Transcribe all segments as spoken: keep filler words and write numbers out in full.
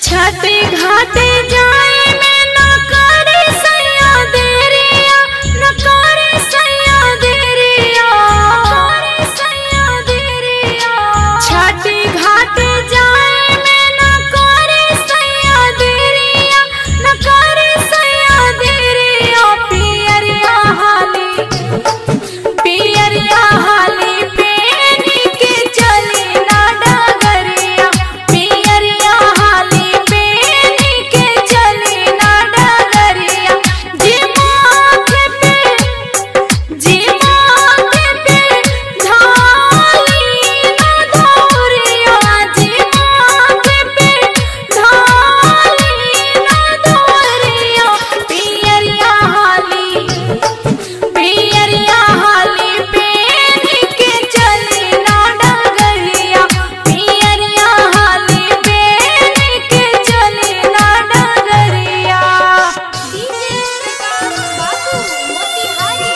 छठी घाटे जाए में न करे सैया देरिया, न करे सैया देरिया, करे सैया देरिया। छठी घाटे जाए में न करे सैया देरिया, न करे सैया देरिया। पियरिया हाली पियरिया हाली पेनी के चली ना डगरिया, पियरिया हाली पेनी के चली ना डगरिया। जी माथे पे जी माथे पे ढाली ना दौरिया, जी माथे पे ढाली ना दौरिया। पियरिया हाली पियरिया हाली पेनी के चली ना डगरिया, पियरिया हाली पेनी के चली ना डगरिया। DJ Babu Motihari.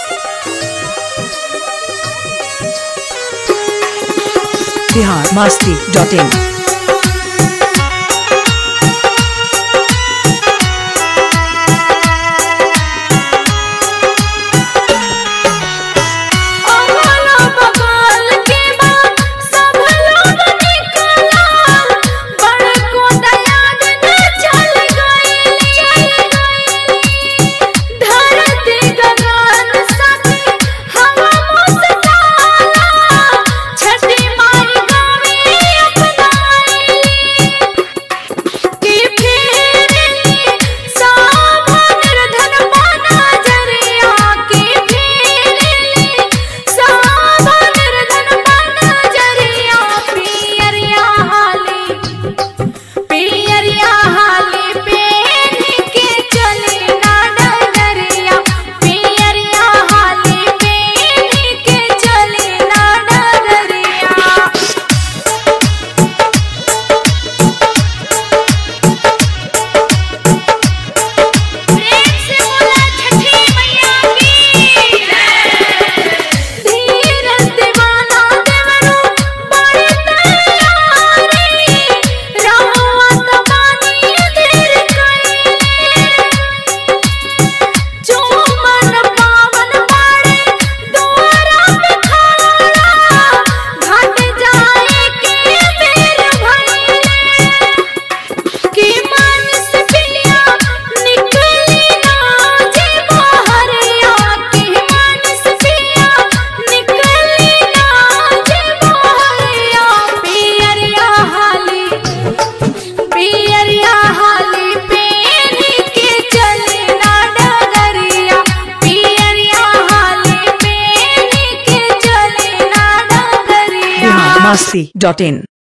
Bihar Masti dot in. अगल बगल के बाद सब लोग निकला, बड़को दयाद न चल गइली। धरती गगन साथे हवा मुस्काला, छठी माई गावे अपनाई। कि फेरली सब निर्धन बना जरिया, कि फेरली सब निर्धन बना जरिया। पियरिया हाली पियरिया हाली पेनी के चली ना डगरिया, पियरिया हाली पेनी के चली ना डगरिया। प्रेम से बोला छठी मैया की धीरज दीवाना देवरू बड़ी तैयारी, रहुआ तबानी धीर कइले। चुमन पावन बाड़े दुआरा पे खड़ा, घाट जाए के बेर भइले। कि मन से पिया निकली ना जे बहरिया, कि मन से पिया निकली ना जे बहरिया। पियरिया हाली पियरिया हाली पेनी के चली ना डगरिया, पियरिया हाली पेनी के चली ना डगरिया। बिहार मस्ती डॉट इन।